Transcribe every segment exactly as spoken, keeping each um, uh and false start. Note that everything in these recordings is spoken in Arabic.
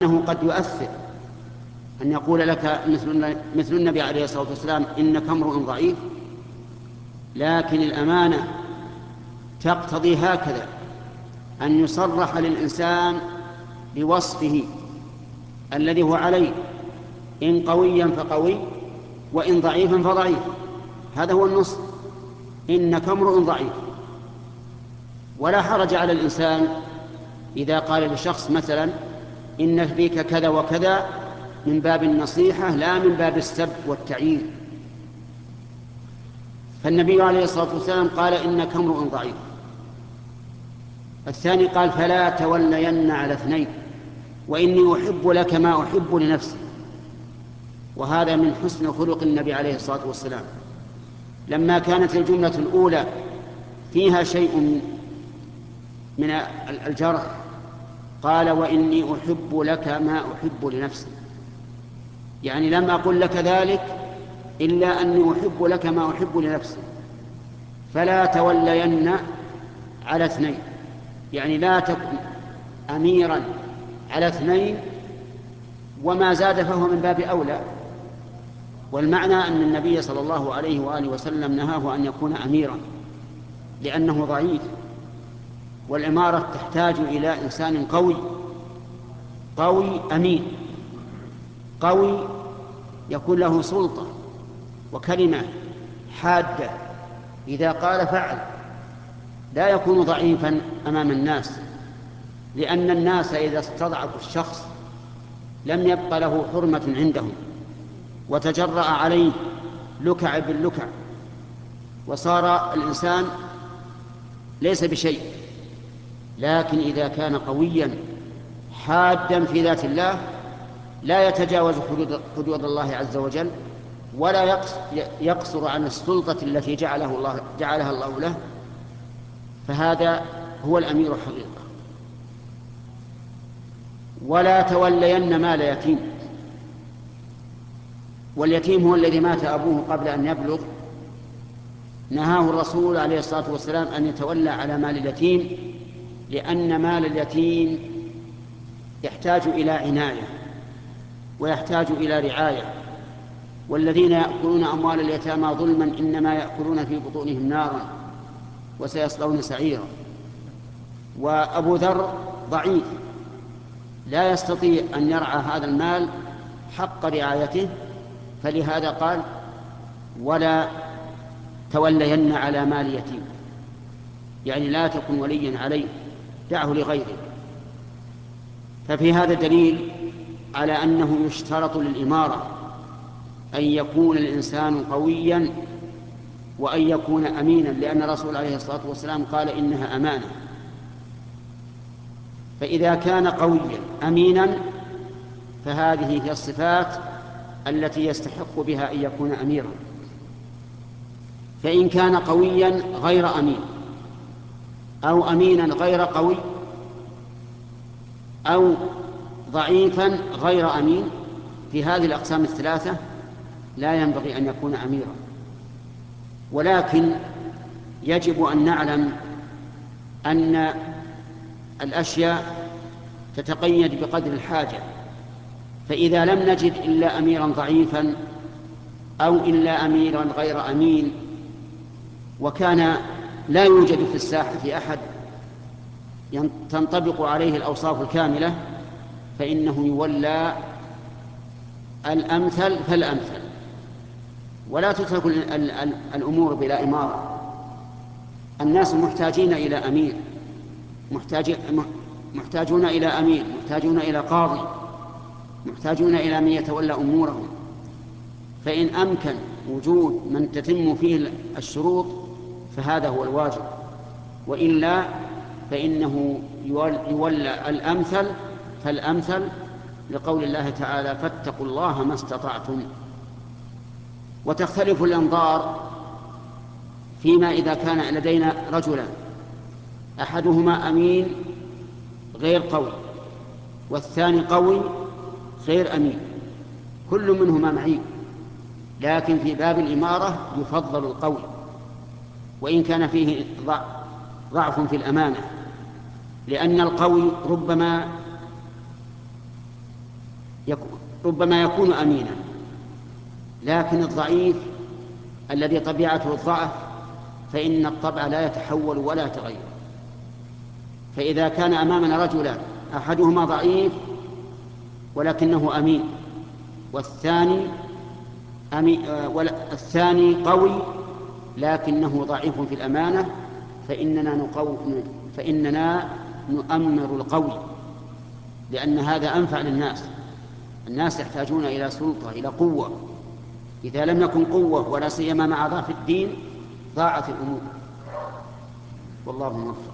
أنه قد يؤثر أن يقول لك مثل, مثل النبي عليه الصلاة والسلام إنك امرؤ ضعيف، لكن الأمانة تقتضي هكذا أن يصرح للإنسان بوصفه الذي هو عليه، إن قويا فقوي وإن ضعيفا فضعيف. هذا هو النص، إنك امرؤ ضعيف. ولا حرج على الإنسان إذا قال لشخص مثلا إن فيك كذا وكذا من باب النصيحة لا من باب السب والتعيير. فالنبي عليه الصلاة والسلام قال إنك امرؤ ضعيف. الثاني قال فلا تولين على اثنين وإني أحب لك ما أحب لنفسي. وهذا من حسن خلق النبي عليه الصلاة والسلام. لما كانت الجملة الأولى فيها شيء من الجرح قال وإني أحب لك ما أحب لنفسي، يعني لم أقل لك ذلك إلا أني أحب لك ما أحب لنفسي. فلا تولين على اثنين، يعني لا تكن أميرا على اثنين، وما زاد فهو من باب أولى. والمعنى أن النبي صلى الله عليه وآله وسلم نهاه أن يكون أميرا لأنه ضعيف، والعمارة تحتاج إلى إنسان قوي قوي أمين، قوي يكون له سلطة وكلمة حادة، إذا قال فعل، لا يكون ضعيفا أمام الناس، لأن الناس إذا استضعفوا الشخص لم يبق له حرمة عندهم، وتجرأ عليه لكع باللكع، وصار الإنسان ليس بشيء. لكن إذا كان قويا حادا في ذات الله لا يتجاوز حدود الله عز وجل، ولا يقصر عن السلطة التي جعله الله جعلها الله له، فهذا هو الأمير حقيقة. ولا تولين مال يتيم، واليتيم هو الذي مات أبوه قبل أن يبلغ. نهاه الرسول عليه الصلاة والسلام أن يتولى على مال اليتيم، لأن مال اليتيم يحتاج إلى عناية ويحتاج إلى رعاية، والذين يأكلون أموال اليتامى ظلما إنما يأكلون في بطونهم نارا وسيصلون سعيرا. وأبو ذر ضعيف لا يستطيع أن يرعى هذا المال حق رعايته، فلهذا قال ولا تولين على مال يتيم، يعني لا تكن وليا عليه، دعه لغيره. ففي هذا دليل على أنه يشترط للإمارة أن يكون الإنسان قويا وأن يكون أمينا، لأن الرسول عليه الصلاة والسلام قال إنها أمانة. فإذا كان قويا أمينا فهذه هي الصفات التي يستحق بها أن يكون أميرا. فإن كان قويا غير أمين، أو أمينا غير قوي، أو ضعيفا غير أمين، في هذه الأقسام الثلاثة لا ينبغي أن يكون أميرا. ولكن يجب أن نعلم أن الأشياء تتقيد بقدر الحاجة، فإذا لم نجد إلا أميرا ضعيفا أو إلا أميرا غير أمين، وكان لا يوجد في الساحة أحد تنطبق عليه الأوصاف الكاملة، فإنه يولى الأمثل فالأمثل، ولا تترك الأمور بلا إمارة. الناس محتاجين إلى أمير، محتاجون إلى أمير، محتاجون إلى قاضي، محتاجون إلى من يتولى أمورهم. فإن أمكن وجود من تتم فيه الشروط فهذا هو الواجب، وإلا فإنه يولى الأمثل فالأمثل، لقول الله تعالى فاتقوا الله ما استطعتم. وتختلف الأنظار فيما إذا كان لدينا رجلا أحدهما أمين غير قوي والثاني قوي غير أمين، كل منهما معين، لكن في باب الإمارة يفضل القوي وإن كان فيه ضعف في الأمانة، لأن القوي ربما ربما يكون أمينا، لكن الضعيف الذي طبيعته الضعف فإن الطبع لا يتحول ولا يتغير. فإذا كان أمامنا رجلان أحدهما ضعيف ولكنه أمين، والثاني أمي... الثاني قوي لكنه ضعيف في الأمانة، فإننا, نقو... فإننا نؤمر القوي، لأن هذا أنفع للناس. الناس يحتاجون إلى سلطة، إلى قوة. إذا لم يكن قوة ولا سيما مع ضعف الدين ضاعت الأمور. والله موفق.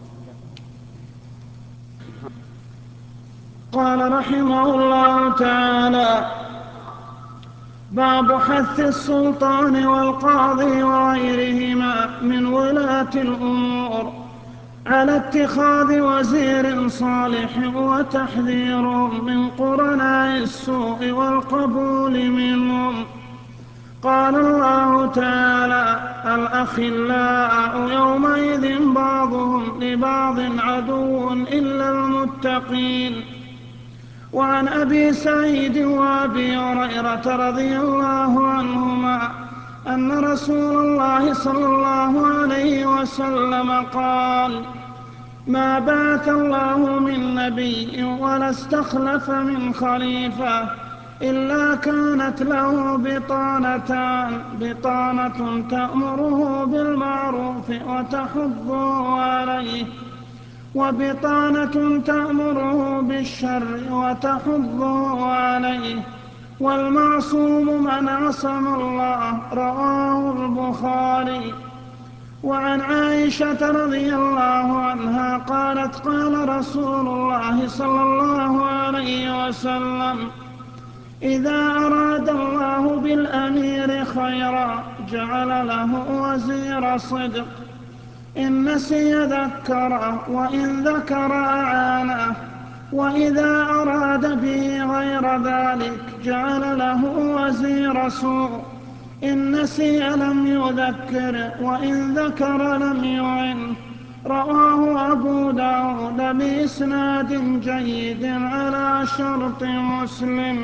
قال رحمه الله تعالى: باب حث السلطان والقاضي وغيرهما من ولاة الأمور على اتخاذ وزير صالح وتحذيرهم من قرناء السوء والقبول منهم. قال الله تعالى: الأخلاء يومئذ بعضهم لبعض عدو إلا المتقين. وعن أبي سعيد وأبي هريرة رضي الله عنهما أن رسول الله صلى الله عليه وسلم قال: ما بعث الله من نبي ولا استخلف من خليفة إلا كانت له بطانتان: بطانة تأمره بالمعروف وتحضه عليه، وبطانة تأمره بالشر وتحضه عليه. والمعصوم من عصم الله. رواه البخاري. وعن عائشة رضي الله عنها قالت: قال رسول الله صلى الله عليه وسلم: إذا أراد الله بالأمير خيرا جعل له وزير صدق، إن نسي ذكره وإن ذكر أعانه، وإذا أراد به غير ذلك جعل له وزير سوء، إن نسي لم يذكر وإن ذكر لم يعن. رواه أبو داود بإسناد جيد على شرط مسلم.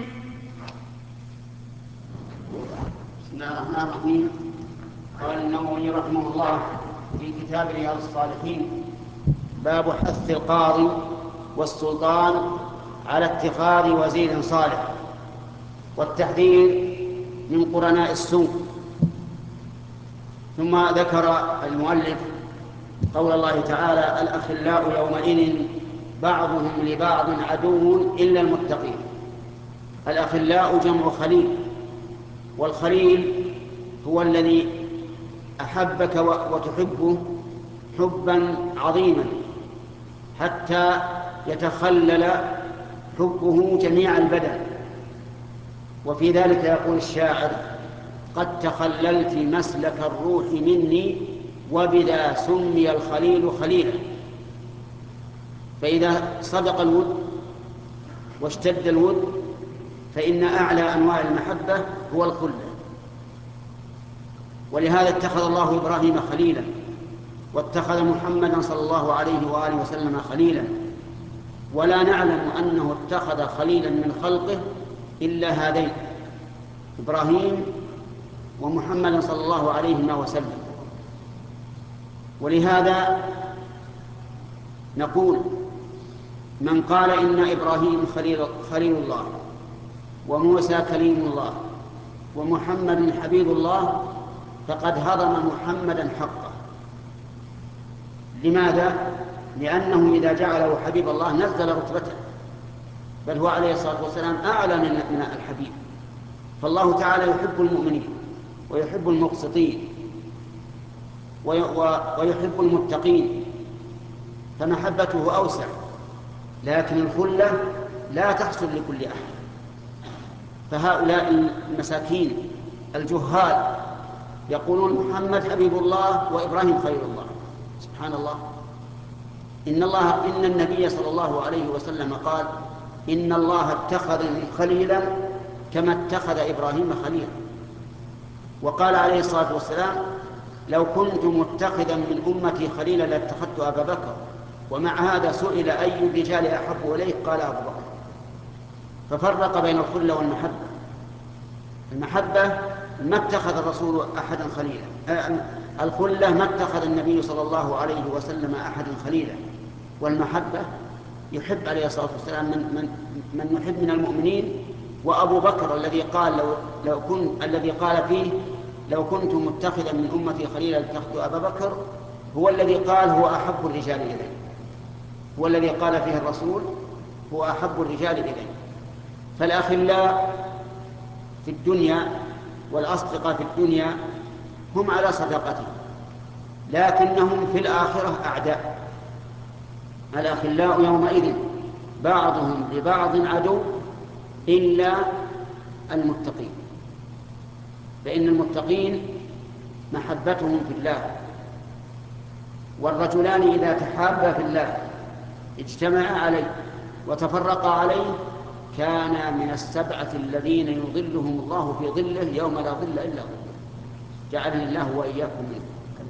بسم الله الرحمن الرحيم. قال النووي رحمه الله في كتاب رياض الصالحين: باب حث القاضي والسلطان على اتخاذ وزير صالح والتحذير من قرناء السوء. ثم ذكر المؤلف قول الله تعالى: الأخلاء يومئذ بعضهم لبعض عدو إلا المتقين. الأخلاء جمع خليل، والخليل هو الذي أحبك وتحبه حبا عظيما حتى يتخلل حبه جميع البدن. وفي ذلك يقول الشاعر: قد تخللت مسلك الروح مني وبذا سمي الخليل خليلا. فإذا صدق الود واشتد الود فإن أعلى أنواع المحبة هو الخلة. ولهذا اتخذ الله إبراهيم خليلا، واتخذ محمدا صلى الله عليه وآله وسلم خليلا، ولا نعلم أنه اتخذ خليلا من خلقه إلا هذين: إبراهيم ومحمد صلى الله عليه وسلم. ولهذا نقول: من قال إن إبراهيم خليل, خليل الله، وموسى كليم الله، ومحمد حبيب الله، فقد هضم محمدا حقه. لماذا؟ لأنه إذا جعله حبيب الله نزل رتبته، بل هو عليه الصلاة والسلام أعلى من الحبيب. فالله تعالى يحب المؤمنين ويحب المقسطين ويحب المتقين، فمحبته أوسع، لكن الخلة لا تحصل لكل أحد. فهؤلاء المساكين الجهال يقولون محمد حبيب الله وإبراهيم خير الله. سبحان الله. إن الله إن النبي صلى الله عليه وسلم قال: إن الله اتخذني خليلا كما اتخذ إبراهيم خليلا. وقال عليه الصلاة والسلام: لو كنت متخذا من أمتي خليلا لاتخذت أبا بكر. ومع هذا سئل: أي الرجال أحب إليك؟ قال: أبو بكر. ففرق بين الخلة والمحبة. المحبة ما اتخذ الرسول أحدا خليلا، الخلة ما اتخذ النبي صلى الله عليه وسلم أحدا خليلا، والمحبة يحب عليه الصلاة والسلام من, من, من يحب من المؤمنين. وأبو بكر الذي قال لو, لو كنت الذي قال فيه لو كنت متخذا من أمتي خليلا لاتخذت أبا بكر، هو الذي قال هو أحب الرجال إليه، هو الذي قال فيه الرسول هو أحب الرجال إليه. فالأخلاء في الدنيا والأصدقاء في الدنيا هم على صداقته، لكنهم في الآخرة أعداء. الأخلاء يومئذ بعضهم لبعض عدو إلا المتقين، فإن المتقين محبتهم في الله. والرجلان إذا تحابا في الله اجتمعا عليه وتفرقا عليه كانا من السبعة الذين يظلهم الله في ظله يوم لا ظل إلا ظله، جعلني الله وإياكم منه.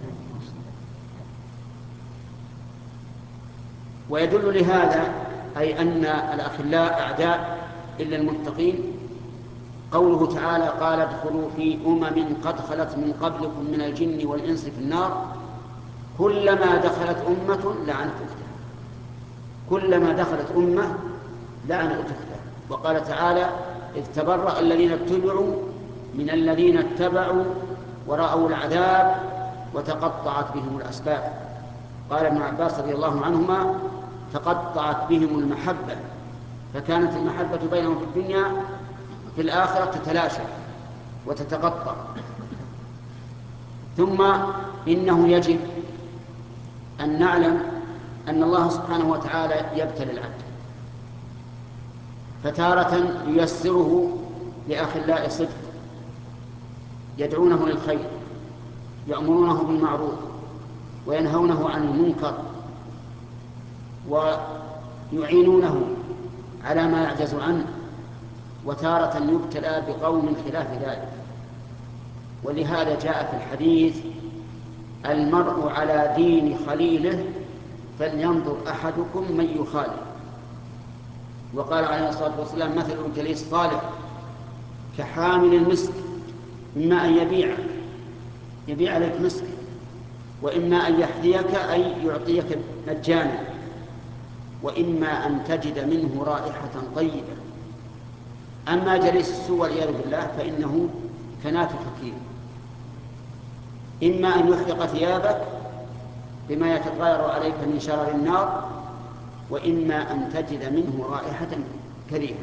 ويدل لهذا أي أن الأخلاء أعداء إلا المتقين قوله تعالى قال ادخلوا في أمم قد خلت من قبلكم من الجن والإنس في النار كلما دخلت أمة لعنت أختها، كلما دخلت أمة لعنت أختها. وقال تعالى إذ تبرأ الذين اتبعوا من الذين اتبعوا ورأوا العذاب وتقطعت بهم الأسباب. قال ابن عباس رضي الله عنهما تقطعت بهم المحبة، فكانت المحبة بينهم في الدنيا في الآخرة تتلاشى وتتقطع. ثم إنه يجب أن نعلم أن الله سبحانه وتعالى يبتلي العبد، فتارة ييسره لأخلاء صدق يدعونه للخير يأمرونه بالمعروف وينهونه عن المنكر ويعينونه على ما يعجز عنه، وتارة يبتلى بقوم خلاف ذلك. ولهذا جاء في الحديث المرء على دين خليله فلينظر أحدكم من يخالف. وقال عليه الصلاة والسلام مثل الجليس الصالح كحامل المسك، إما أن يبيعك يبيع عليك مسك، وإما أن يحذيك أي يعطيك مجانا، وإما أن تجد منه رائحة طيبة. أما جليس السوء والعياذ بالله فإنه كنات حكيم، إما أن يحرق ثيابك بما يتغير عليك من شرر النار، وإما أن تجد منه رائحة كريهة.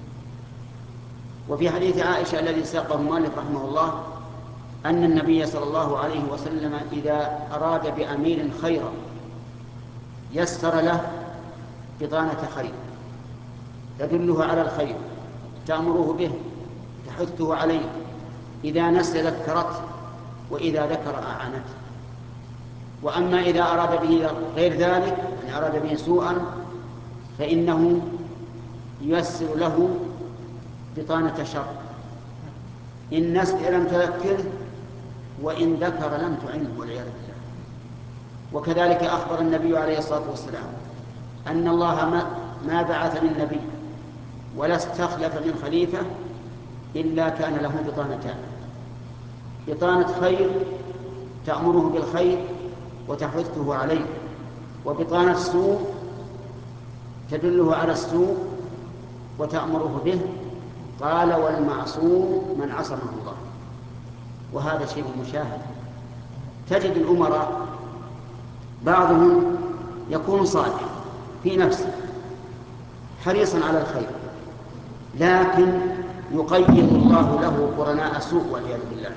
وفي حديث عائشة الذي ساقه المؤلف رحمه الله أن النبي صلى الله عليه وسلم إذا أراد بأمير خيرا يسر له بطانة خير تدله على الخير تأمره به تحثه عليه، إذا نسي ذكرته وإذا ذكر أعانته. وأما إذا أراد به غير ذلك يعني أراد به سوءا فإنه ييسر له بطانة شر، إن نسي لم تذكره وإن ذكر لم تعنه والعياذ بالله. وكذلك أخبر النبي عليه الصلاة والسلام أن الله ما, ما بعث من نبي ولا استخلف من خليفة إلا كان له بطانتان، بطانة خير تأمره بالخير وتحثه عليه، وبطانة سوء تدله على السوء وتأمره به. قال والمعصوم من عصمه الله. وهذا شيء مشاهد. تجد الأمراء بعضهم يكون صالح في نفسه حريصا على الخير، لكن يقيض الله له قرناء سوء والعياذ بالله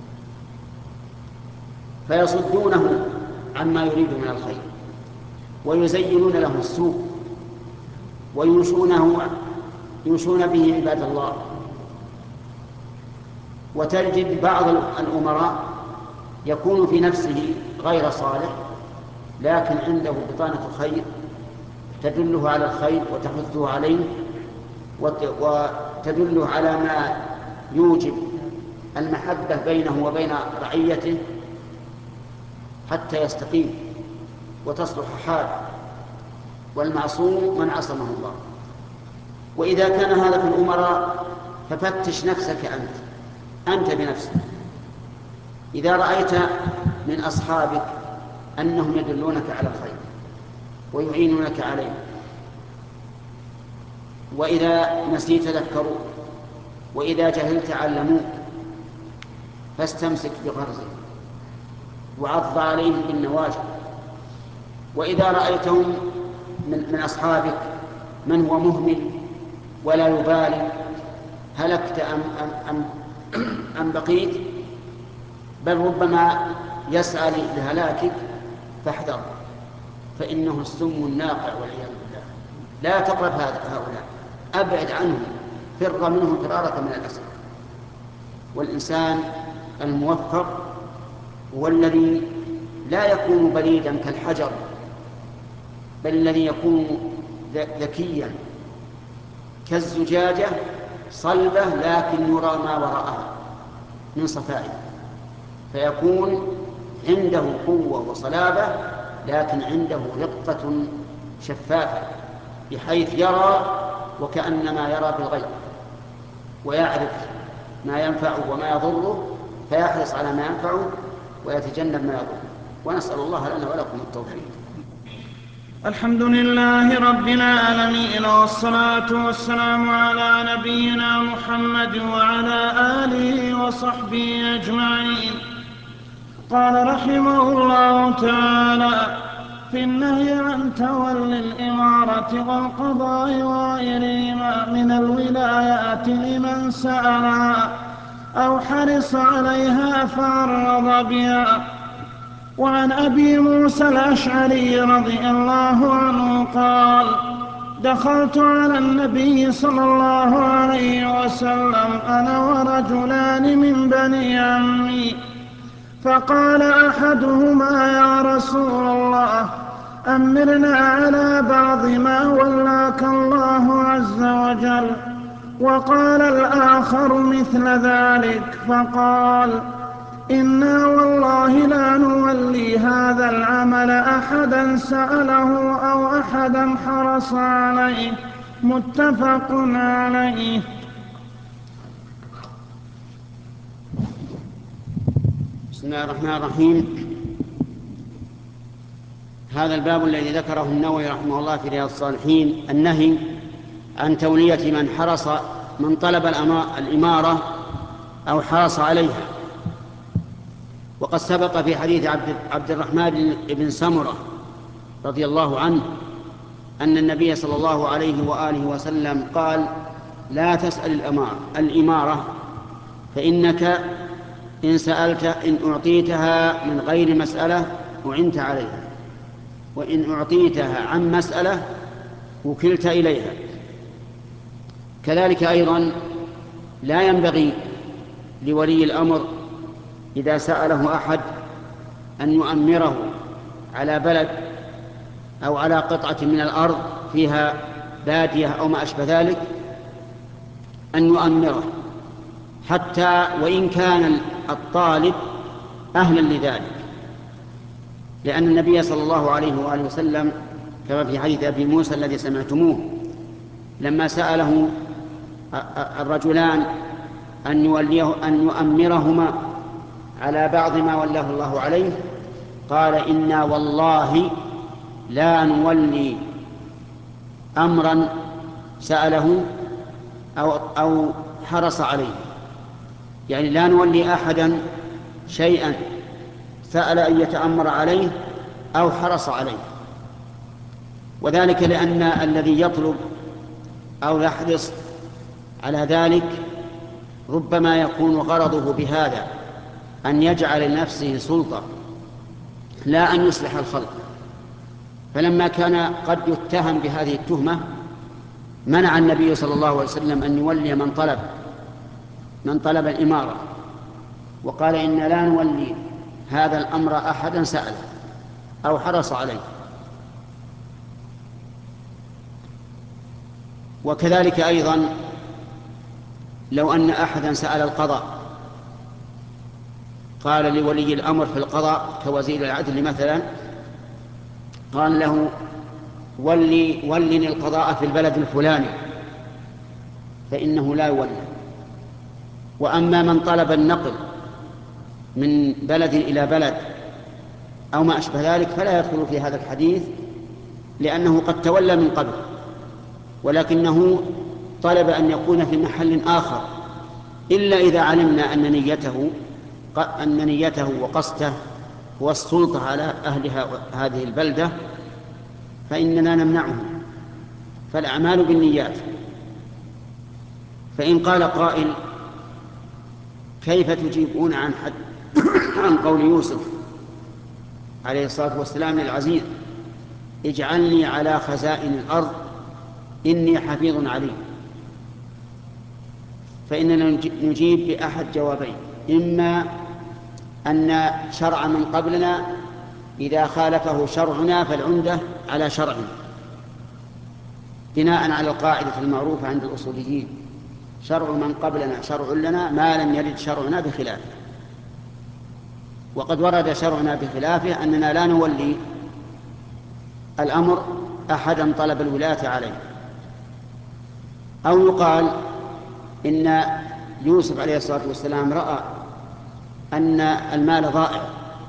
فيصدونه عما يريد من الخير ويزينون له السوء ويوشونه يوشون به عباد الله. وتجد بعض الأمراء يكون في نفسه غير صالح لكن عنده بطانة خير تدله على الخير وتحثه عليه وتدله على ما يوجب المحبة بينه وبين رعيته حتى يستقيم وتصلح حاله. والمعصوم من عصمه الله. وإذا كان هذا في الأمراء ففتش نفسك أنت أنت بنفسك. إذا رأيت من أصحابك أنهم يدلونك على الخير ويعينونك عليه، وإذا نسيت ذكروك، وإذا جهلت علموك، فاستمسك بغرزك وعض عليهم بالنواجذ. وإذا رأيتهم من أصحابك من هو مهمل ولا يبالي، هلكت أم, أم, أم, أم بقيت، بل ربما يسعى لهلاكك، فاحذر، فإنه السم الناقع والعياذ بالله. لا تقرب هؤلاء، أبعد عنهم، فر منهم فرارك من الأسد. والإنسان الموفق هو الذي لا يكون بليدا كالحجر، بل الذي يكون ذكيا كالزجاجة صلبة لكن يرى ما وراءها من صفائها، فيكون عنده قوة وصلابة لكن عنده رقة شفافة، بحيث يرى وكأنما يرى بالغيب، ويعرف ما ينفعه وما يضره، فيحرص على ما ينفعه ويتجنب ما يضره. ونسأل الله لنا ولكم التوفيق. الحمد لله رب العالمين، والصلاة والسلام على نبينا محمد وعلى آله وصحبه أجمعين. قال رحمه الله تعالى: في النهي عن تولي الإمارة والقضاء وغيرهما من الولايات لمن سألها أو حرص عليها فأعرض بها. وعن أبي موسى الأشعري رضي الله عنه قال: دخلت على النبي صلى الله عليه وسلم أنا ورجلان من بني عمي، فقال أحدهما: يا رسول الله، أمرنا على بعض ما ولاك الله عز وجل. وقال الآخر مثل ذلك، فقال: إنا والله لا نولي هذا العمل أحدا سأله أو أحدا حرص عليه. متفق عليه. بسم الله الرحمن الرحيم. هذا الباب الذي ذكره النووي رحمه الله في رياض الصالحين، النهي عن تولية من حرص من طلب الإمارة أو حرص عليها. وقد سبق في حديث عبد الرحمن بن سمرة رضي الله عنه أن النبي صلى الله عليه وآله وسلم قال: لا تسأل الإمارة، فإنك إن سألت إن أعطيتها من غير مسألة أعنت عليها، وإن أعطيتها عن مسألة وكلت إليها. كذلك أيضا لا ينبغي لولي الأمر إذا سأله أحد أن يؤمره على بلد أو على قطعة من الأرض فيها بادية أو ما أشبه ذلك، أن يؤمره حتى وإن كان الطالب أهلا لذلك، لأن النبي صلى الله عليه وآله وسلم كما في حديث أبي موسى الذي سمعتموه لما سأله الرجلان أن يوليه أن يؤمرهما على بعض ما ولاه الله عليه، قال: إنا والله لا نولي أمرا سأله أو, أو حرص عليه، يعني لا نولي أحدا شيئا سأل أن يتأمر عليه أو حرص عليه. وذلك لأن الذي يطلب أو يحرص على ذلك ربما يكون غرضه بهذا أن يجعل لنفسه سلطة لا أن يصلح الخلق، فلما كان قد يتهم بهذه التهمة منع النبي صلى الله عليه وسلم أن يولي من طلب من طلب الإمارة، وقال: إن لا نولي هذا الأمر أحدا سأل أو حرص عليه. وكذلك أيضا لو أن أحدا سأل القضاء، قال لولي الأمر في القضاء كوزير العدل مثلا، قال له: ولي ولني القضاء في البلد الفلاني، فإنه لا يولى. وأما من طلب النقل من بلد إلى بلد أو ما أشبه ذلك فلا يدخل في هذا الحديث، لأنه قد تولى من قبل، ولكنه طلب أن يكون في محل آخر، إلا إذا علمنا أن نيته أن نيته وقصده هو السلطة على أهل هذه البلدة فإننا نمنعه، فالأعمال بالنيات. فإن قال قائل: كيف تجيبون عن حد عن قول يوسف عليه الصلاة والسلام للعزيز: اجعلني على خزائن الأرض إني حفيظ عليم؟ فإننا نجيب بأحد جوابين: إما أن شرع من قبلنا إذا خالفه شرعنا فالعمدة على شرعنا، بناء على القاعدة المعروفة عند الأصوليين: شرع من قبلنا شرع لنا ما لم يرد شرعنا بخلافه. وقد ورد شرعنا بخلافه أننا لا نولي الأمر أحدا طلب الولاية عليه. أو يقال إن يوسف عليه الصلاة والسلام رأى أن المال ضائع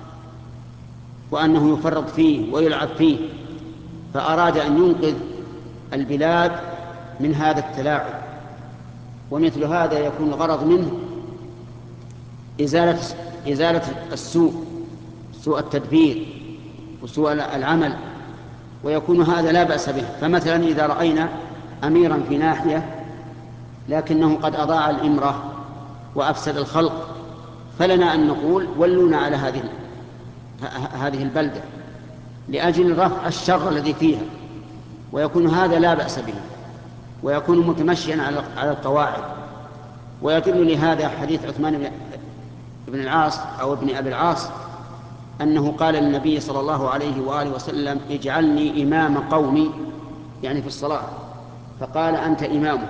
وأنه يفرط فيه ويلعب فيه، فأراد أن ينقذ البلاد من هذا التلاعب. ومثل هذا يكون الغرض منه إزالة, إزالة السوء، سوء التدبير وسوء العمل، ويكون هذا لا بأس به. فمثلا إذا رأينا أميرا في ناحية لكنه قد أضاع الإمرة وأفسد الخلق، فلنا أن نقول: ولونا على هذه هذه البلدة لأجل رفع الشر الذي فيها، ويكون هذا لا بأس به، ويكون متمشيا على القواعد. ويدل لهذا حديث عثمان بن العاص أو ابن أبي العاص أنه قال للنبي صلى الله عليه وآله وسلم: اجعلني إمام قومي، يعني في الصلاة، فقال: أنت إمامه.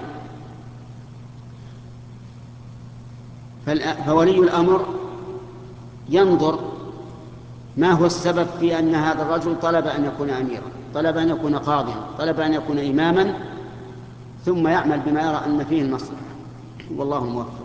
فولي الأمر ينظر ما هو السبب في أن هذا الرجل طلب أن يكون أميرا، طلب أن يكون قاضيا، طلب أن يكون إماما، ثم يعمل بما يرى أن فيه المصلحة. والله الموفق.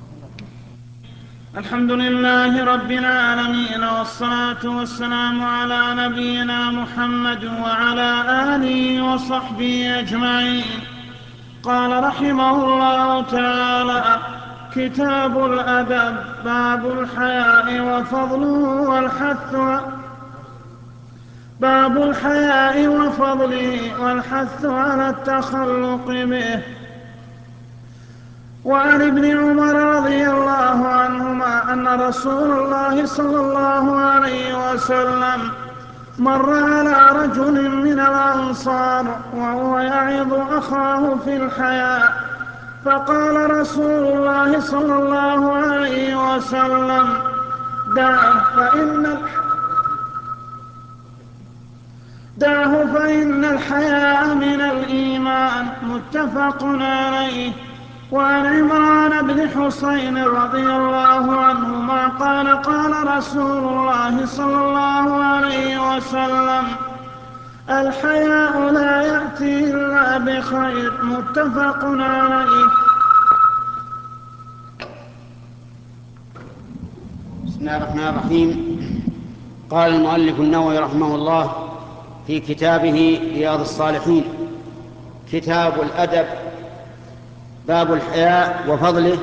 الحمد لله رب العالمين، والصلاة والسلام على نبينا محمد وعلى آله وصحبه أجمعين. قال رحمه الله تعالى: كتاب الأدب، باب الحياء وفضله والحث باب الحياء وفضله والحث على التخلق به. وعن ابن عمر رضي الله عنهما أن رسول الله صلى الله عليه وسلم مر على رجل من الأنصار وهو يعظ أخاه في الحياء، فقال رسول الله صلى الله عليه وسلم: دعه فإن دعه فإن الحياء من الإيمان. متفق عليه. وعن عمران بن حسين رضي الله عنهما قال: قال رسول الله صلى الله عليه وسلم: الحياء لا يأتي إلا بخير. متفق عليه. بسم الله الرحمن الرحيم. قال المؤلف النووي رحمه الله في كتابه رياض الصالحين: كتاب الأدب، باب الحياء وفضله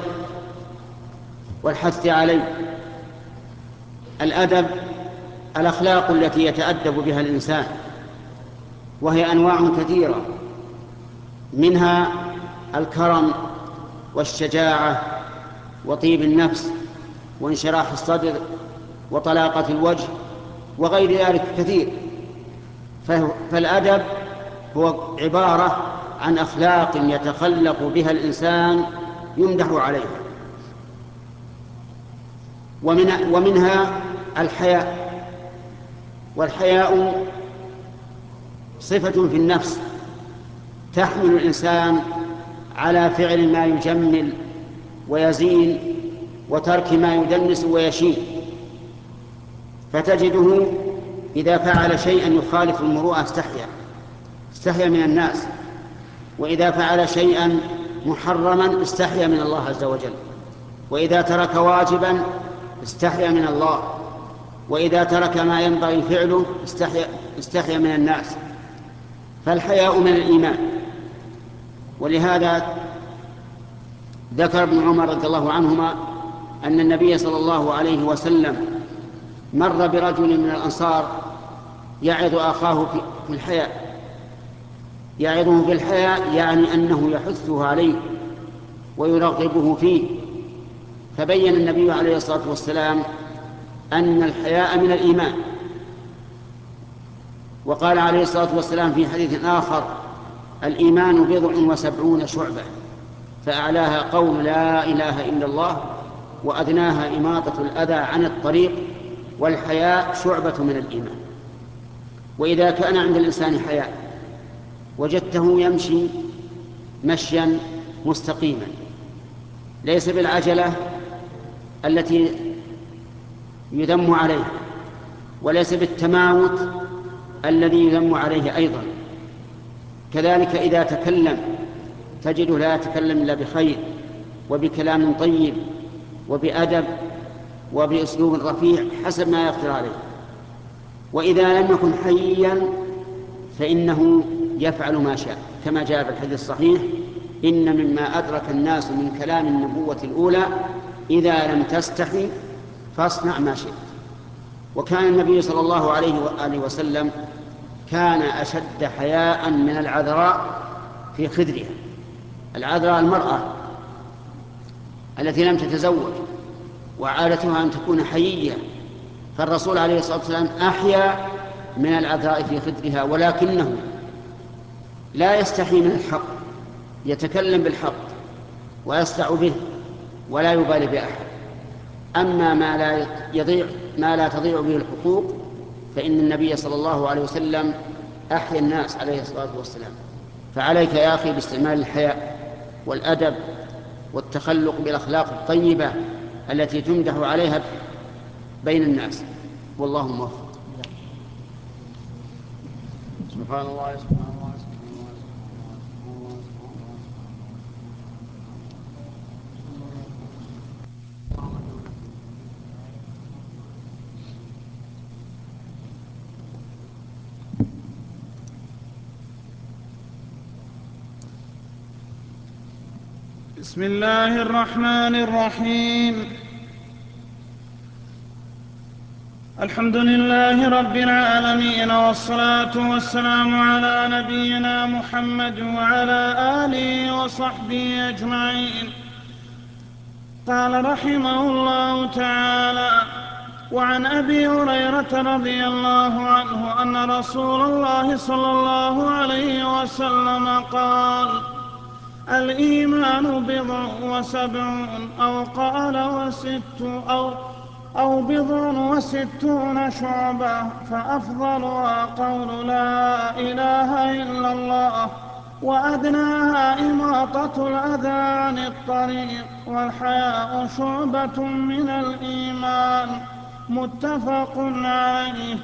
والحث عليه. الأدب الأخلاق التي يتأدب بها الإنسان، وهي أنواع كثيرة، منها الكرم والشجاعة وطيب النفس وانشراح الصدر وطلاقة الوجه وغير ذلك كثير. فالأدب هو عبارة عن أخلاق يتخلق بها الإنسان يمدح عليها. ومن ومنها الحياء، والحياء صفة في النفس تحمل الإنسان على فعل ما يجمل ويزين وترك ما يدنس ويشين، فتجده إذا فعل شيئا يخالف المروءة استحيا استحيا من الناس، وإذا فعل شيئا محرما استحيا من الله عز وجل، وإذا ترك واجبا استحيا من الله، وإذا ترك ما ينبغي فعله استحيا, استحيا من الناس. فالحياء من الإيمان. ولهذا ذكر ابن عمر رضي الله عنهما أن النبي صلى الله عليه وسلم مر برجل من الأنصار يعظ أخاه في الحياء، يعظه في الحياء يعني أنه يحثه عليه ويرغبه فيه، فبين النبي عليه الصلاة والسلام أن الحياء من الإيمان. وقال عليه الصلاة والسلام في حديث آخر: الإيمان بضع وسبعون شعبة، فأعلاها قول لا إله إلا الله، وأدناها إماطة الأذى عن الطريق، والحياء شعبة من الإيمان. وإذا كان عند الإنسان حياء وجدته يمشي مشيا مستقيما، ليس بالعجلة التي يذم عليه، وليس بالتماوت الذي يذم عليه أيضا. كذلك إذا تكلم تجده لا يتكلم إلا بخير وبكلام طيب وبأدب وبأسلوب رفيع حسب ما يقدر عليه. وإذا لم يكن حيا فإنه يفعل ما شاء، كما جاء في الحديث الصحيح: إن مما أدرك الناس من كلام النبوة الأولى إذا لم تستحي فاصنع ما شئت. وكان النبي صلى الله عليه وآله وسلم كان أشد حياء من العذراء في خدرها. العذراء المرأة التي لم تتزوج وعادتها أن تكون حيية، فالرسول عليه الصلاة والسلام أحيا من العذراء في خدرها، ولكنه لا يستحي من الحق، يتكلم بالحق ويصدع به ولا يبالي بأحد. أما ما لا يضيع ما لا تضيع به الحقوق فإن النبي صلى الله عليه وسلم أحيا الناس عليه الصلاة والسلام. فعليك يا أخي باستعمال الحياء والأدب والتخلق بالأخلاق الطيبة التي تمدح عليها بين الناس، والله موفق. سبحان الله سبحان الله سبحان الله سبحان الله سبحان الله. بسم الله الرحمن الرحيم. الحمد لله رب العالمين، والصلاة والسلام على نبينا محمد وعلى آله وصحبه أجمعين. قال رحمه الله تعالى: وعن أبي هريرة رضي الله عنه أن رسول الله صلى الله عليه وسلم قال: الإيمان بضع وسبعون، أو قال وست أو, أو بضع وستون شعبة، فأفضلها قول لا إله إلا الله، وأدناها إماطة الأذى عن الطريق، والحياء شعبة من الإيمان. متفق عليه.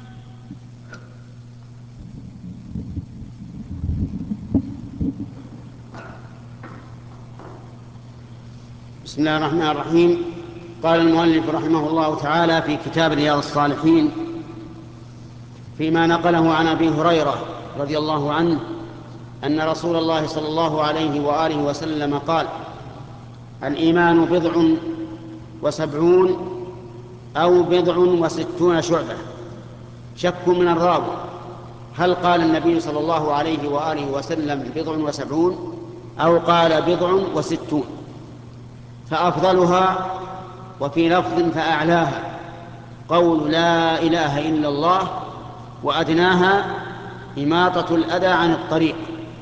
بسم الله الرحمن الرحيم. قال المؤلف رحمه الله تعالى في كتاب رياض الصالحين فيما نقله عن أبي هريرة رضي الله عنه أن رسول الله صلى الله عليه وآله وسلم قال: الإيمان بضع وسبعون أو بضع وستون شعبة. شك من الراوي هل قال النبي صلى الله عليه وآله وسلم بضع وسبعون أو قال بضع وستون؟ فأفضلها وفي لفظ فأعلاها قول لا إله إلا الله، وأدناها إماطة الأذى عن الطريق،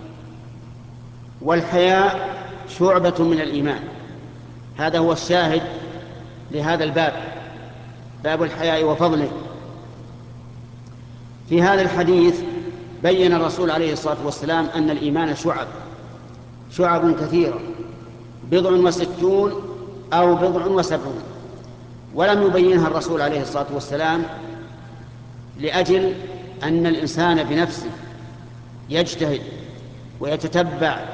والحياء شعبة من الإيمان. هذا هو الشاهد لهذا الباب، باب الحياء وفضله. في هذا الحديث بين الرسول عليه الصلاة والسلام أن الإيمان شعب شعب كثيرة، بضع وستون أو بضع وسبعون، ولم يبينها الرسول عليه الصلاة والسلام لأجل أن الإنسان بنفسه يجتهد ويتتبع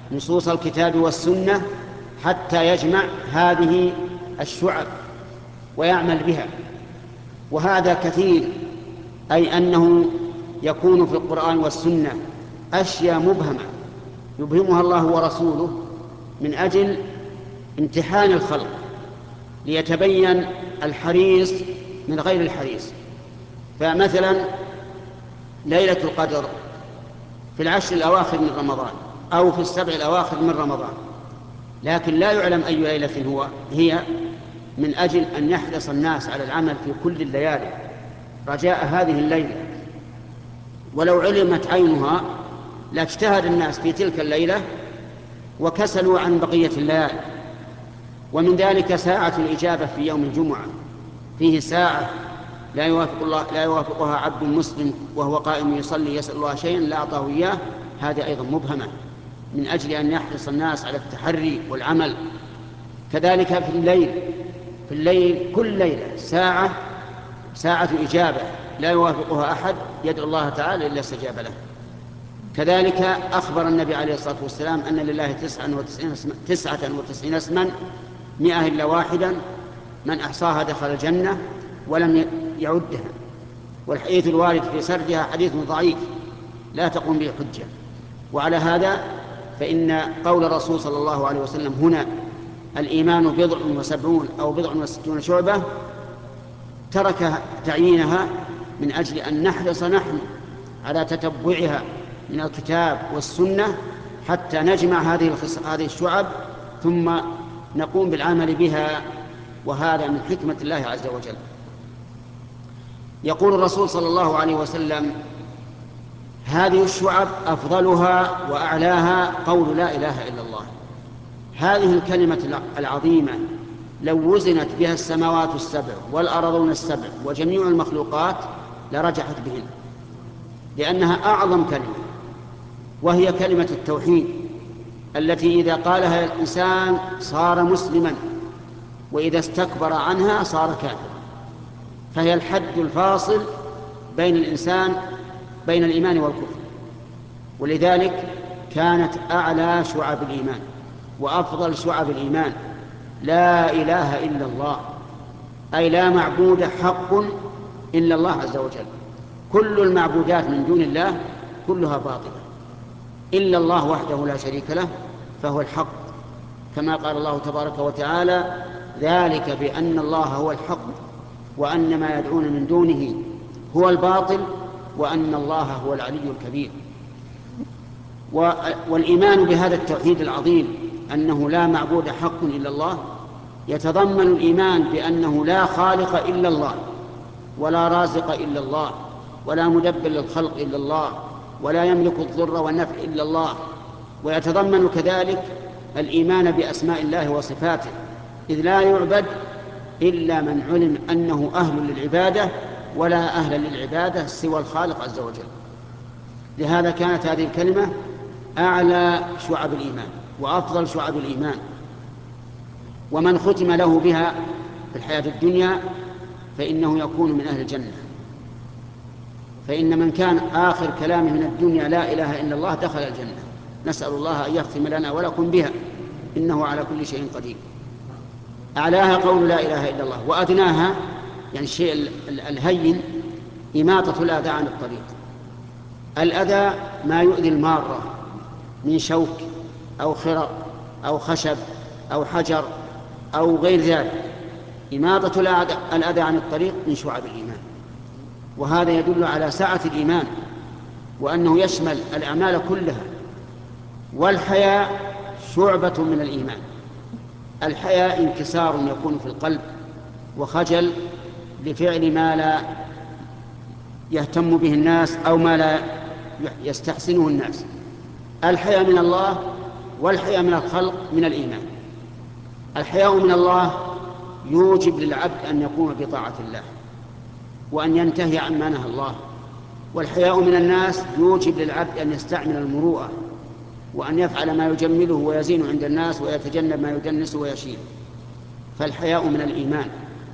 نصوص الكتاب والسنة حتى يجمع هذه الشعب ويعمل بها. وهذا كثير، أي أنه يكون في القرآن والسنة أشياء مبهمة يبهمها الله ورسوله من أجل امتحان الخلق، ليتبين الحريص من غير الحريص. فمثلا ليلة القدر في العشر الأواخر من رمضان أو في السبع الأواخر من رمضان، لكن لا يعلم أي ليلة هو هي، من أجل أن يحرص الناس على العمل في كل الليالي رجاء هذه الليلة. ولو علمت عينها لاجتهد الناس في تلك الليلة وكسلوا عن بقية الليالي. ومن ذلك ساعة الإجابة في يوم الجمعة، فيه ساعة لا يوافق الله لا يوافقها عبد مسلم وهو قائم يصلي يسأل الله شيئا لا أعطاه إياه، هذه أيضا مبهمة من أجل أن يحرص الناس على التحري والعمل. كذلك في الليل في الليل كل ليلة ساعة ساعة إجابة لا يوافقها أحد يدعو الله تعالى إلا استجاب له. كذلك أخبر النبي عليه الصلاة والسلام أن لله تسعة وتسعين اسما مئة إلا واحدا، من أحصاها دخل الجنة ولم يعدها. والحديث الوارد في سردها حديث ضعيف لا تقوم به حجة. وعلى هذا فإن قول الرسول صلى الله عليه وسلم هنا الإيمان بضع وسبعون أو بضع وستون شعبة ترك تعيينها من أجل أن نحرص نحن على تتبعها من الكتاب والسنة حتى نجمع هذه هذه الشعب ثم نقوم بالعمل بها، وهذا من حكمة الله عز وجل. يقول الرسول صلى الله عليه وسلم هذه الشعب أفضلها وأعلاها قول لا إله إلا الله. هذه الكلمة العظيمة لو وزنت بها السماوات السبع والأرضون السبع وجميع المخلوقات لرجحت بهن، لأنها أعظم كلمة، وهي كلمة التوحيد التي إذا قالها الإنسان صار مسلما، وإذا استكبر عنها صار كافرا. فهي الحد الفاصل بين الإنسان بين الإيمان والكفر. ولذلك كانت أعلى شعب الإيمان وأفضل شعب الإيمان لا إله إلا الله، أي لا معبود حق إلا الله عز وجل. كل المعبودات من دون الله كلها باطلة إلا الله وحده لا شريك له فهو الحق، كما قال الله تبارك وتعالى ذلك بأن الله هو الحق وأن ما يدعون من دونه هو الباطل وأن الله هو العلي الكبير. والإيمان بهذا التوحيد العظيم أنه لا معبود حق إلا الله يتضمن الإيمان بأنه لا خالق إلا الله ولا رازق إلا الله ولا مدبر للخلق إلا الله ولا يملك الضر والنفع إلا الله. ويتضمن كذلك الإيمان بأسماء الله وصفاته، إذ لا يعبد إلا من علم أنه أهل للعبادة ولا أهل للعبادة سوى الخالق عز وجل. لهذا كانت هذه الكلمة أعلى شعب الإيمان وأفضل شعب الإيمان، ومن ختم له بها في الحياة الدنيا فإنه يكون من أهل الجنة. فإن من كان آخر كلامه من الدنيا لا إله إلا الله دخل الجنة. نسأل الله أن يختم لنا ولكم بها إنه على كل شيء قدير. أعلاها قول لا إله إلا الله، وأدناها يعني الشيء الهين إماطة الأذى عن الطريق. الأذى ما يؤذي المارة من شوك أو خرق أو خشب أو حجر أو غير ذلك. إماطة الأذى عن الطريق من شعب الإيمان، وهذا يدل على سعة الإيمان وأنه يشمل الأعمال كلها. والحياء شعبة من الإيمان. الحياء انكسار يكون في القلب وخجل لفعل ما لا يهتم به الناس أو ما لا يستحسنه الناس. الحياء من الله والحياء من الخلق من الإيمان. الحياء من الله يوجب للعبد أن يقوم بطاعة الله وأن ينتهي عما نهى الله، والحياء من الناس يوجب للعبد أن يستعمل المروءة وأن يفعل ما يجمله ويزين عند الناس ويتجنب ما يدنس ويشين. فالحياء من الإيمان.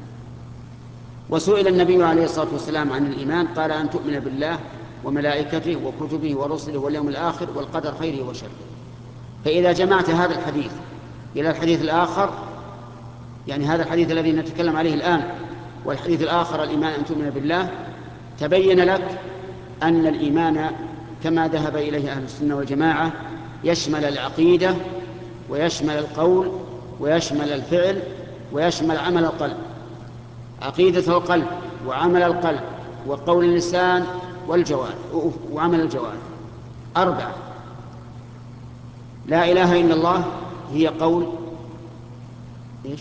وسئل النبي عليه الصلاة والسلام عن الإيمان قال أن تؤمن بالله وملائكته وكتبه ورسله واليوم الآخر والقدر خيره وشره. فإذا جمعت هذا الحديث إلى الحديث الآخر، يعني هذا الحديث الذي نتكلم عليه الآن والحديث الآخر الإيمان أن تؤمن بالله، تبين لك أن الإيمان كما ذهب إليه أهل السنة والجماعة يشمل العقيدة ويشمل القول ويشمل الفعل ويشمل عمل القلب. عقيدة القلب وعمل القلب وقول اللسان والجوارح وعمل الجوارح، أربعة. لا إله إلا الله هي قول إيش؟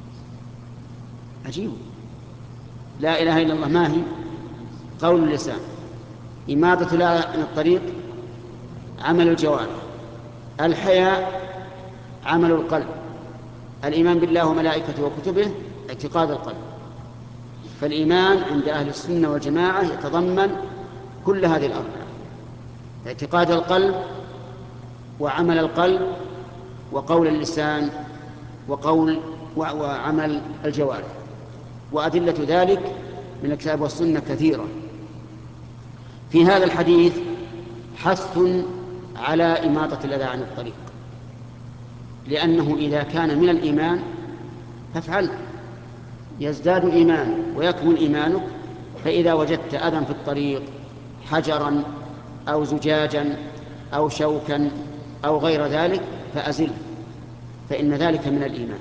عجيب. لا إله إلا الله ما هي؟ قول اللسان. إماطة الأذى عن الطريق عمل الجوارح. الحياء عمل القلب. الإيمان بالله وملائكته وكتبه اعتقاد القلب. فالإيمان عند أهل السنة والجماعة يتضمن كل هذه الأربعة: اعتقاد القلب وعمل القلب وقول اللسان وقول وعمل الجوارح. وأدلة ذلك من الكتاب والسنة كثيرة. في هذا الحديث حث على إماطة الأذى عن الطريق، لأنه إذا كان من الإيمان فافعل، يزداد إيمان ويكمل إيمانك. فإذا وجدت أذى في الطريق، حجرا أو زجاجا أو شوكا أو غير ذلك، فأزله، فإن ذلك من الإيمان.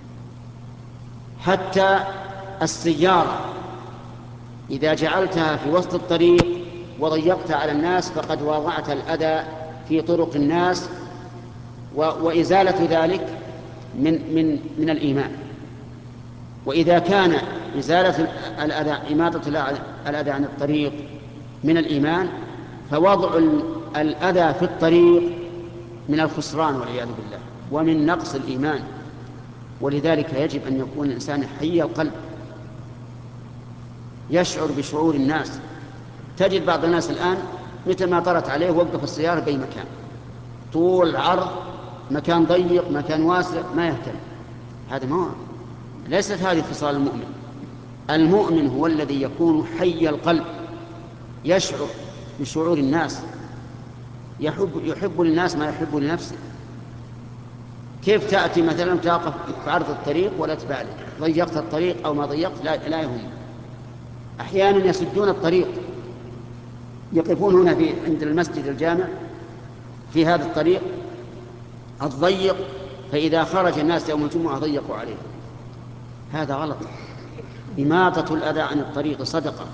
حتى السيارة إذا جعلتها في وسط الطريق وضيقت على الناس فقد وضعت الأذى في طرق الناس، وإزالة ذلك من, من, من الإيمان. وإذا كان إزالة الأذى إماطة الأذى عن الطريق من الإيمان، فوضع الأذى في الطريق من الخسران والعياذ بالله ومن نقص الإيمان. ولذلك يجب أن يكون الإنسان حي القلب، يشعر بشعور الناس. تجد بعض الناس الآن متى ما طرت عليه وقف السيارة بأي مكان، طول عرض، مكان ضيق مكان واسع، ما يهتم. هذا ما هو، ليست هذه خصال المؤمن. المؤمن هو الذي يكون حي القلب، يشعر بشعور الناس، يحب, يحب للناس ما يحب لنفسه. كيف تأتي مثلا تقف في عرض الطريق ولا تبالي، ضيقت الطريق أو ما ضيقت لا, لا يهم. أحيانا يسدون الطريق، يقفون هنا في عند المسجد الجامع في هذا الطريق الضيق، فإذا خرج الناس يوم الجمعة ضيقوا عليه. هذا غلط. إماطة الأذى عن الطريق صدقة.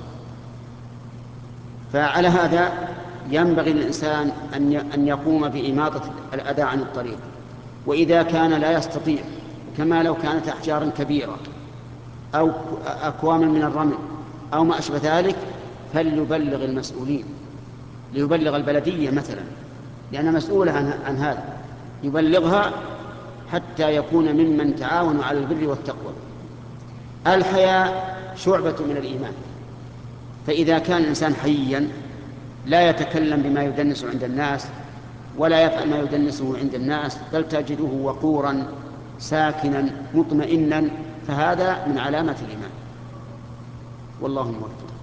فعلى هذا ينبغي للإنسان أن يقوم بإماطة الأذى عن الطريق. وإذا كان لا يستطيع، كما لو كانت أحجارا كبيرة أو أكواما من الرمل أو ما أشبه ذلك، فليبلغ المسؤولين، ليبلغ البلدية مثلا، لأنها مسؤولة عن, عن هذا، يبلغها حتى يكون ممن تعاونوا على البر والتقوى. الحياء شعبة من الإيمان. فإذا كان الإنسان حيا لا يتكلم بما يدنس عند الناس ولا يفعل ما يدنسه عند الناس، بل تجده وقورا ساكنا مطمئنا، فهذا من علامة الإيمان. والله موفق.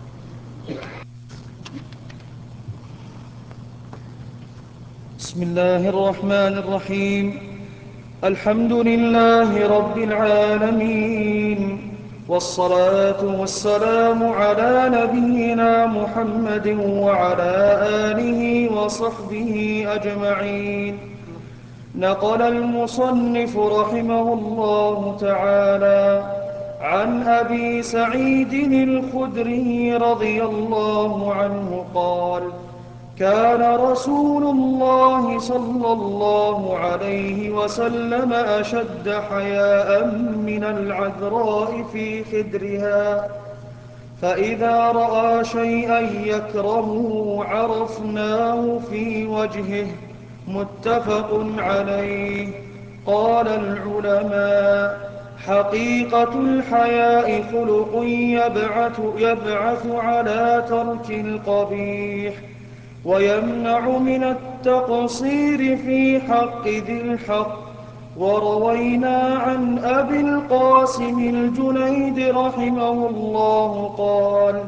بسم الله الرحمن الرحيم. الحمد لله رب العالمين، والصلاة والسلام على نبينا محمد وعلى آله وصحبه أجمعين. نقل المصنف رحمه الله تعالى عن أبي سعيد الخدري رضي الله عنه قال: كان رسول الله صلى الله عليه وسلم أشد حياء من العذراء في خدرها، فإذا رأى شيئا يكرهه عرفناه في وجهه. متفق عليه. قال العلماء: حقيقة الحياء خلق يبعث, يبعث على ترك القبيح ويمنع من التقصير في حق ذي الحق. وروينا عن أبي القاسم الجنيد رحمه الله قال: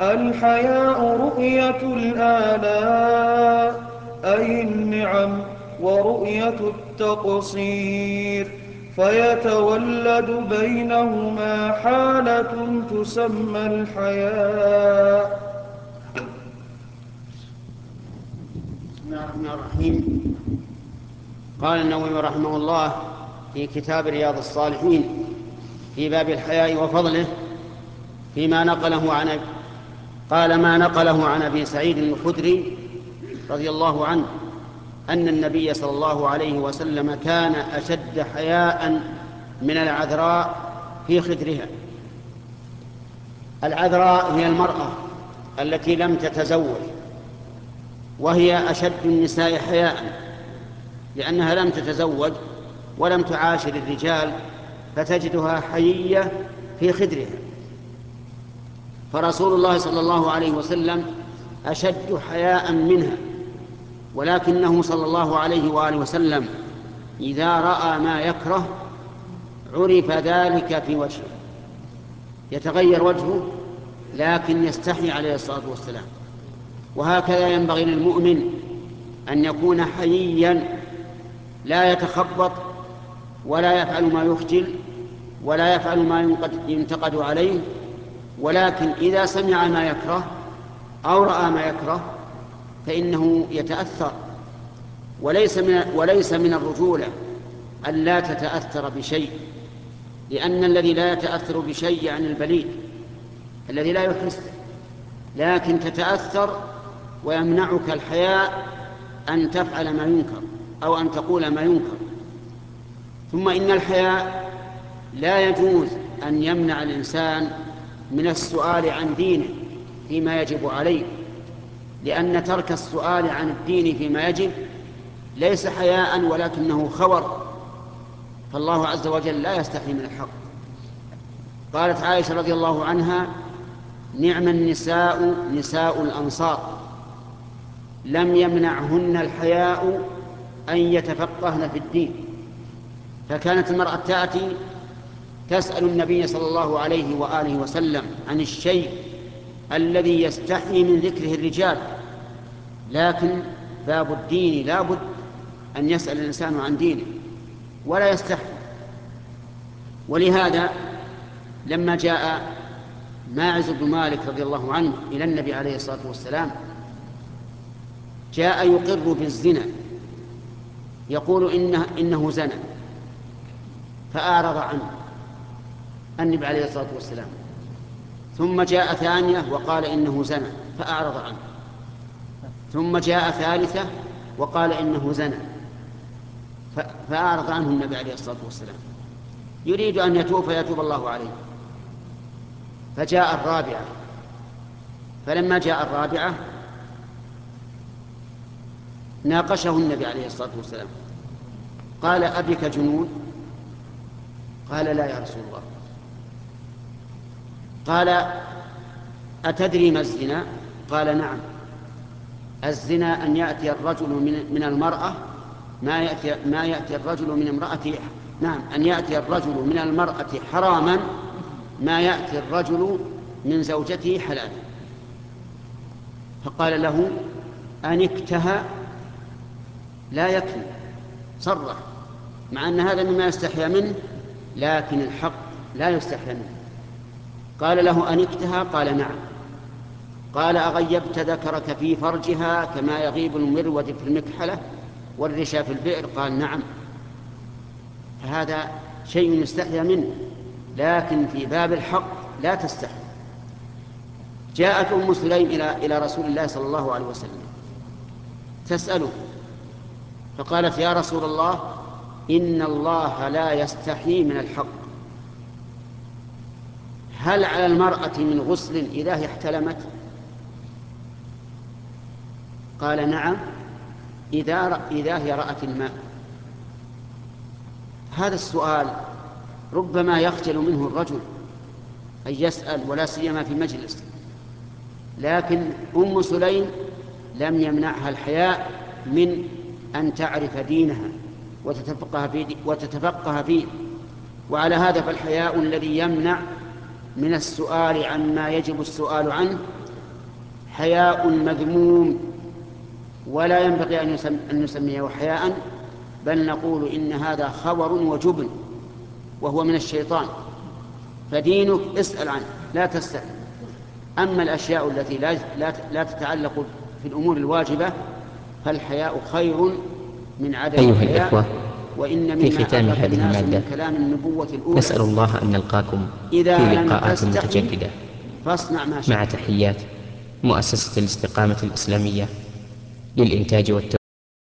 الحياء رؤية الآلاء أي النعم، ورؤية التقصير، فيتولد بينهما حالة تسمى الحياء. بسم الله الرحمن الرحيم. قال النووي رحمه الله في كتاب رياض الصالحين في باب الحياء وفضله فيما نقله عن قال ما نقله عن أبي سعيد الخدري رضي الله عنه أن النبي صلى الله عليه وسلم كان أشد حياء من العذراء في خدرها. العذراء هي المرأة التي لم تتزوج، وهي أشد النساء حياء لأنها لم تتزوج ولم تعاشر الرجال، فتجدها حيية في خدرها. فرسول الله صلى الله عليه وسلم أشد حياء منها، ولكنه صلى الله عليه وآله وسلم إذا رأى ما يكره عرف ذلك في وجهه، يتغير وجهه لكن يستحي عليه الصلاة والسلام. وهكذا ينبغي للمؤمن أن يكون حييا، لا يتخبط ولا يفعل ما يخجل ولا يفعل ما ينتقد عليه، ولكن إذا سمع ما يكره أو رأى ما يكره فإنه يتأثر. وليس من, وليس من الرجولة أن لا تتأثر بشيء، لأن الذي لا يتأثر بشيء يعني البليد الذي لا يحس، لكن تتأثر ويمنعك الحياء أن تفعل ما ينكر أو أن تقول ما ينكر. ثم إن الحياء لا يجوز أن يمنع الإنسان من السؤال عن دينه فيما يجب عليه، لأن ترك السؤال عن الدين فيما يجب ليس حياء ولكنه خور، فالله عز وجل لا يستحي من الحق. قالت عائشة رضي الله عنها: نعم النساء نساء الأنصار لم يمنعهن الحياء أن يتفقهن في الدين. فكانت المرأة تأتي تسأل النبي صلى الله عليه وآله وسلم عن الشيء الذي يستحي من ذكره الرجال، لكن باب الدين لا بد أن يسأل الإنسان عن دينه ولا يستحي. ولهذا لما جاء ماعز بن مالك رضي الله عنه إلى النبي عليه الصلاة والسلام جاء يقر بالزنا، يقول إنه, إنه زنى، فأعرض عنه النبي عليه الصلاة والسلام. ثم جاء ثانية وقال إنه زنى فأعرض عنه. ثم جاء ثالثة وقال إنه زنى فأعرض عنه النبي عليه الصلاة والسلام، يريد أن يتوب فيتوب الله عليه. فجاء الرابعة، فلما جاء الرابعة ناقشه النبي عليه الصلاة والسلام، قال: أبك جنون؟ قال: لا يا رسول الله. قال: أتدري ما الزنا؟ قال: نعم، الزنا أن يأتي الرجل من المرأة ما يأتي, ما يأتي الرجل من امرأته، نعم، أن يأتي الرجل من المرأة حراما ما يأتي الرجل من زوجته حلالا. فقال له: أنكتها؟ لا يكفي، صرح، مع أن هذا مما يستحيا منه، لكن الحق لا يستحيا منه. قال له: أنكتها؟ قال: نعم. قال: أغيبت ذكرك في فرجها كما يغيب المرود في المكحلة والرشا في البئر؟ قال: نعم. فهذا شيء يستحيا منه، لكن في باب الحق لا تستحي. جاءت أم سليم إلى إلى رسول الله صلى الله عليه وسلم تسأله، فقالت: يا رسول الله، إن الله لا يستحي من الحق، هل على المرأة من غسل إذا هي احتلمت؟ قال: نعم، إذا, إذا هي رأت الماء. هذا السؤال ربما يخجل منه الرجل أن يسأل، ولا سيما في مجلس، لكن أم سليم لم يمنعها الحياء من أن تعرف دينها وتتفقه فيه, وتتفقه فيه. وعلى هذا فالحياء الذي يمنع من السؤال عما يجب السؤال عنه حياء مذموم ولا ينبغي أن, يسم أن نسميه حياء، بل نقول إن هذا خور وجبن وهو من الشيطان، فدينك اسأل عنه لا تستحي. أما الأشياء التي لا, لا, لا تتعلق في الأمور الواجبة فالحياء خير من عدم أيها الحياء. الإخوة، وإن في مما ختام أدرك هذه الناس المادة من كلام النبوة الأولى نسأل الله أن نلقاكم إذا في لم لقاءات تستحي متجددة فاصنع ما شئت. مع تحيات مؤسسة الاستقامة الإسلامية للإنتاج والتوزيع.